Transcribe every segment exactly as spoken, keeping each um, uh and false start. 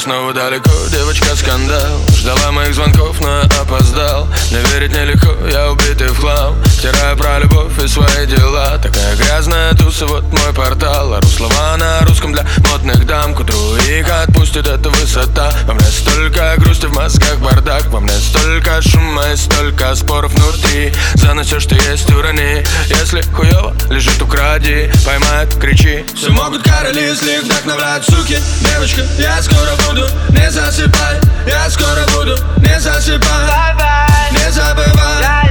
снова далеко, девочка скандал. Ждала моих звонков, но я опоздал. Не верить нелегко, я убитый в хлам. Втираю про любовь и свои дела. Такая грязная туса, вот мой портал. Ору слова на русском для модных дам. К утру их отпустит эта высота. Во мне столько грусти, в мозгах бардак. Во мне столько шума и столько споров внутри. За нас все, что есть, урони. Если хуёво лежит, укради. Поймает, кричи. Все могут короли, если их вдохновляют суки. Девочка, я скоро буду, не засыпай. Я скоро буду, не засыпай. Не забывай.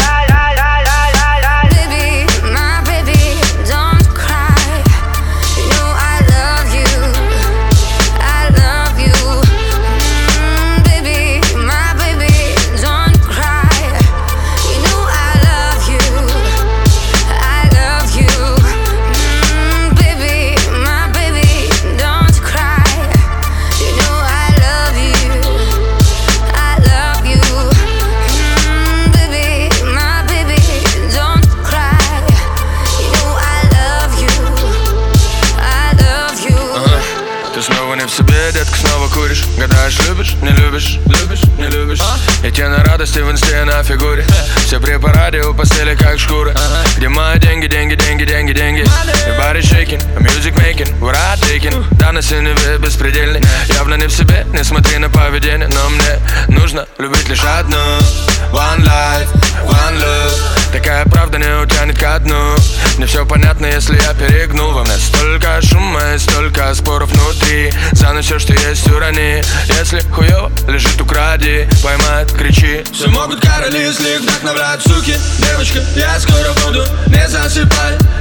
Снова не в себе, детка, снова куришь. Гадаешь, любишь, не любишь, любишь, не любишь. И те на радости в инсте на фигуре. Все при параде у постели как шкуры. Где мои деньги, деньги, деньги, деньги, деньги. И body shaking, music making, what I taking. Да, на синеве беспредельный. Явно не в себе, не смотри на поведение. Но мне нужно любить лишь одну. One life, one love. Такая правда не утянет ко дну. Мне все понятно, если я перегнул. Во мне столько шума и столько споров внутри. За нас все, что есть, урони. Если хуёво лежит, укради. Поймает, кричи. Все могут короли, если их вдохновляют суки. Девочка, я скоро буду, не засыпай.